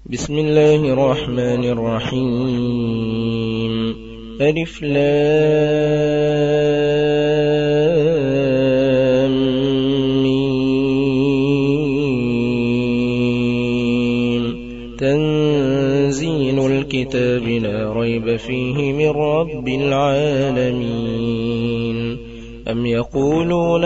بسم الله الرحمن الرحيم. ألف لام ميم. تنزيل الكتاب لا ريب فيه من رب العالمين. أم يقولون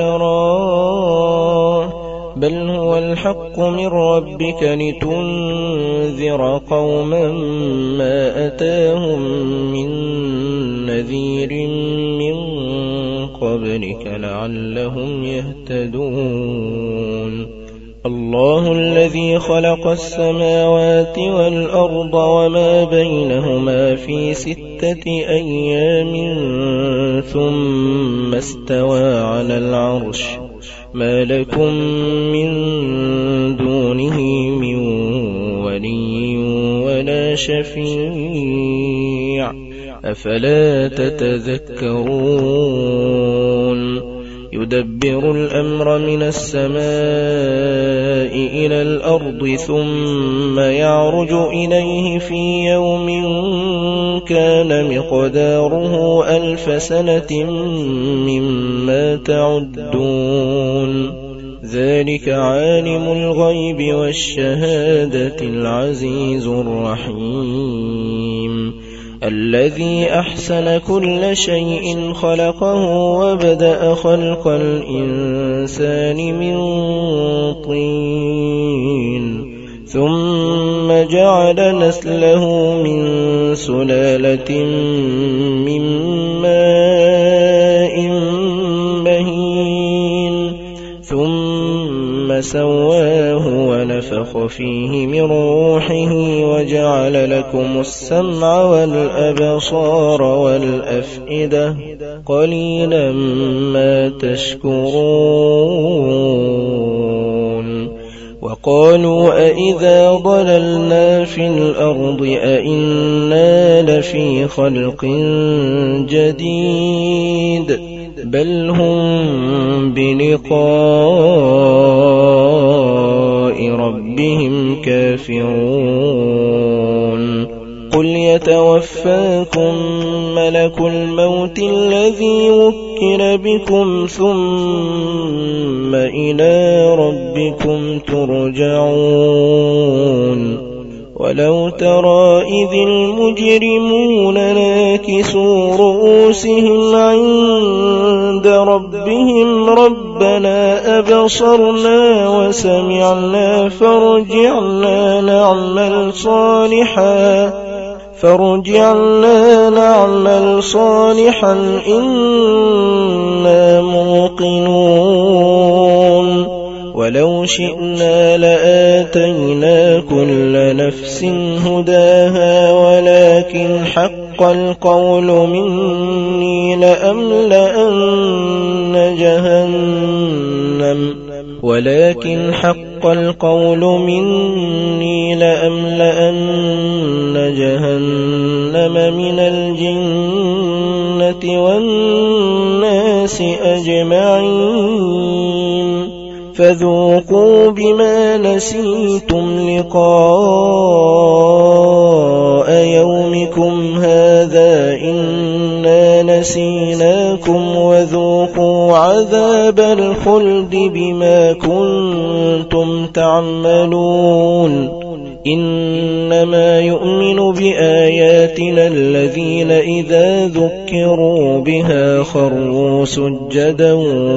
افتراه بل هو الحق من ربك لتنذر قوما ما أتاهم من نذير من قبلك لعلهم يهتدون. الله الذي خلق السماوات والأرض وما بينهما في 6 أيام ثم استوى على العرش. ما لكم من دونه من ولي ولا شفيع أفلا تتذكرون. يدبر الأمر من السماء إلى الأرض ثم يعرج إليه في يوم كان مقداره 1000 سنة مما تعدون. ذلك عالم الغيب والشهادة العزيز الرحيم. الذي أحسن كل شيء خلقه وبدأ خلق الإنسان من طين ثم جعل نسله من سلالة من ماء مهين ثم سواه ونفخ فيه من روحه وجعل لكم السمع والأبصار والأفئدة قليلا ما تشكرون. وقالوا أئذا ضللنا في الأرض أئنا لفي خلق جديد بل هم بلقاء ربهم كافرون. قل يتوفاكم ملك الموت الذي وكل بكم ثم إلى ربكم ترجعون. ولو ترى إذ المجرمون ناكسوا رؤوسهم عند ربهم ربنا أبصرنا وسمعنا فارجعنا نعمل صالحا إنا موقنون. ولو شئنا لآتينا كل نفس هداها ولكن حق القول مني لأملأن جهنم من الجنة والناس أجمعين. فذوقوا بما نسيتم لقاء يومكم هذا إنا نسيناكم وذوقوا عذاب الخلد بما كنتم تعملون. إنما يؤمن بآياتنا الذين إذا ذكروا بها خروا سجدا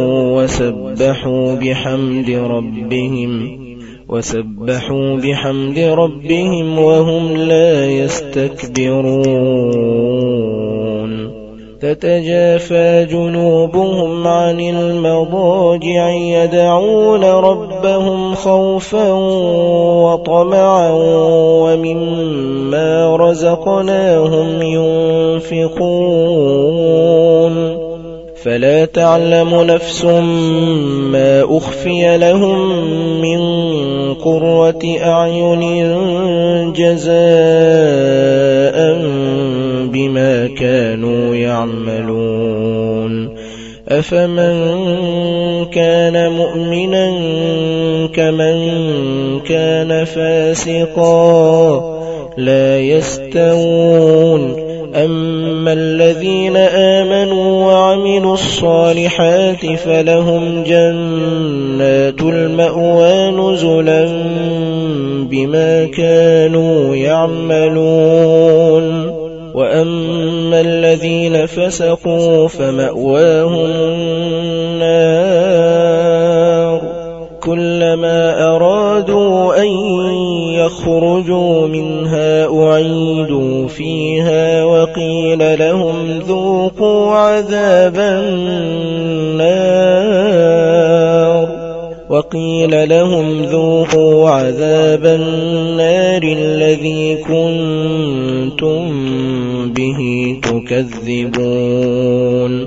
وسبحوا بحمد ربهم وهم لا يستكبرون. تتجافى جنوبهم عن المضاجع يدعون ربهم خوفا وطمعا ومما رزقناهم ينفقون. فلا تعلم نفس ما أخفي لهم من قرة أعين جزاء بما كانوا يعملون. أفمن كان مؤمنا كمن كان فاسقا لا يستوون أما الذين آمنوا وعملوا الصالحات فلهم جنات المأوى نزلا بما كانوا يعملون وأما الذين فسقوا فمأواهم النار كلما أرادوا أن يخرجوا منها أعيدوا فيها وقيل لهم ذوقوا عذاب النار الذي كنتم به تكذبون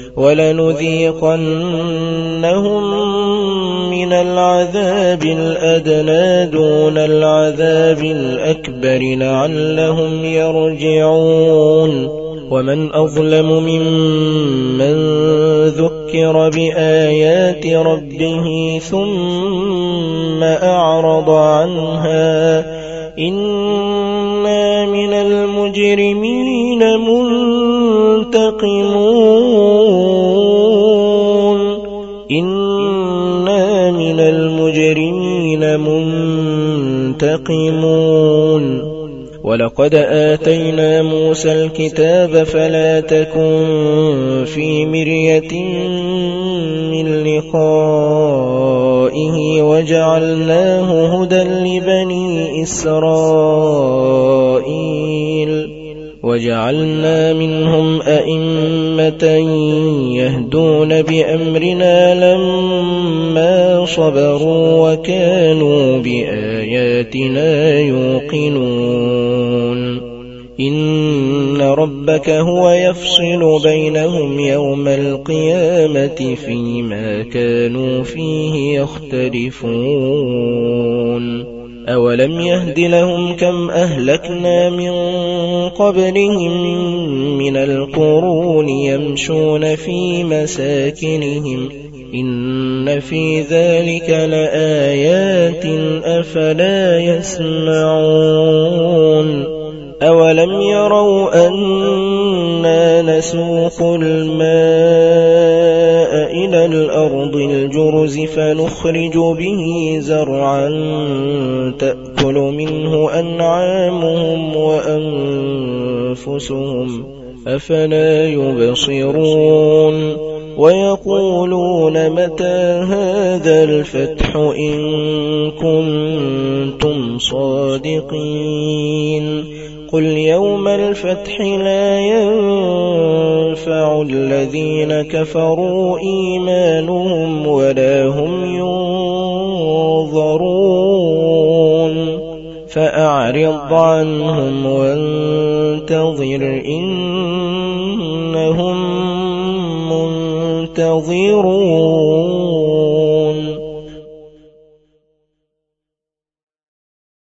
ولنذيقنهم من العذاب الأدنى دون العذاب الأكبر لعلهم يرجعون ومن أظلم ممن ذكر بآيات ربه ثم أعرض عنها إنا من المجرمين منتقمون ولقد آتينا موسى الكتاب فلا تكن في مرية من لقائه وجعلناه هدى لبني إسرائيل وجعلنا منهم أئمة يهدون بأمرنا لما صبروا وكانوا بآياتنا يوقنون إن ربك هو يفصل بينهم يوم القيامة فيما كانوا فيه يختلفون أولم يهد لهم كم أهلكنا من قبلهم من القرون يمشون في مساكنهم إن في ذلك لآيات أفلا يسمعون أولم يروا أنا نسوق الماء إلى الأرض الجرز فنخرج به زرعا تأكل منه أنعامهم وأنفسهم أفلا يبصرون ويقولون متى هذا الفتح إن كنتم صادقين قل يوم الفتح لا ينفع الذين كفروا إيمانهم ولا هم ينظرون فأعرض عنهم وانتظر إنهم منتظرون